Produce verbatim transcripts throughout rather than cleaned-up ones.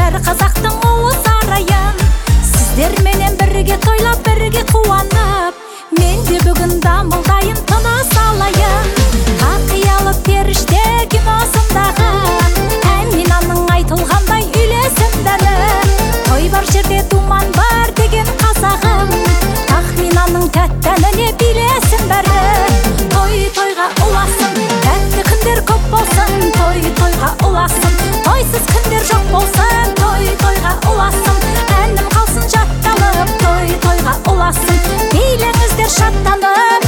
керер қазақтың ұлы сарайын. Сіздер менен бірге тойлап, бірге қуанып, мен де бүгін дамылдайын, тыныс алайын. Тақиялы періште киносындағы Әминаның айтылғандай үйлесімдері. Той бар жерде думан бар деген қазағым, Тахминаның тәттәніне билесін бәрі. Той тойға ұласын, тәтті күндер көп болсын. Той тойға ұласын, тойсыз күндер жоқ болсын. Той тойға ұласын, әнім қалсын жатталып. Той тойға ұласын, билеңіздер шаттанып.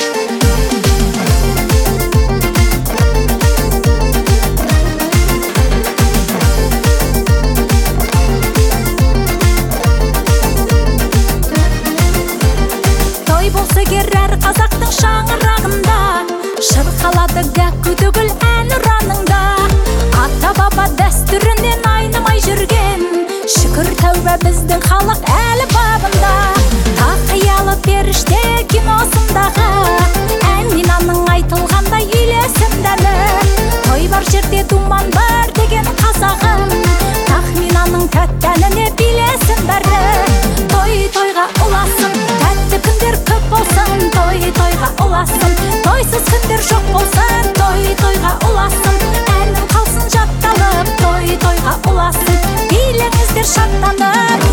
Той болса керер қазақтың шаңырағында, шырқалады гәкку төгіл ән ұраныңда. Ата баба дәстүрінен айнымай жүрген, шүкір тәубә біздің халық әлі бабында. Тақиялы періште киносындағы Әминаның айтылғандай үйлесімдері. Той бар жерде думан бар деген қазағым, Тахминаның тәтті әніне билесін бәрі. Той тойға ұласын, тәтті күндер көп болсын. Той тойға ұласын, тойсыз күндер жоқ болсын. Той тойға ұласын, әнім қалсын жатталып. Той тойға ұласын, билеңіздер шаттанып.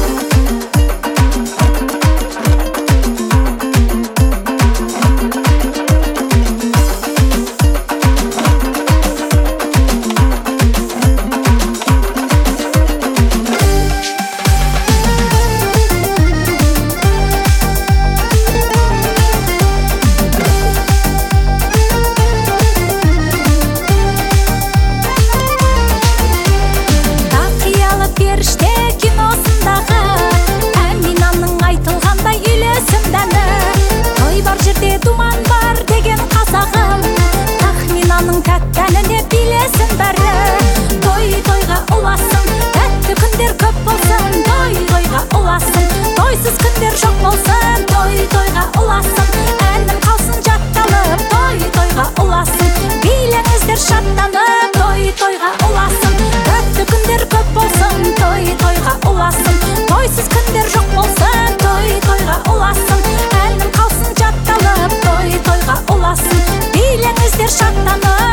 Періште киносындағы Әминаның айтылғандай үйлесімдері. Той бар жерде думан бар деген қазағым, Тахминаның тәтті әніне билесін бәрі. Той тойға ұласын, тәтті күндер көп болсын. Той тойға ұласын, тойсыз күндер жоқ болсын. Той тойға ұласын, әнім қалсын жатталып. Той тойға ұласын, билеңіздер шаттанып. Той тойға ұласын, тәтті күндер көп болсын. Той тойға ұласын, тойсыз күндер жоқ болсын. Той тойға ұласын, әнім қалсын жатталып. Той тойға ұласын, билеңіздер шаттанып.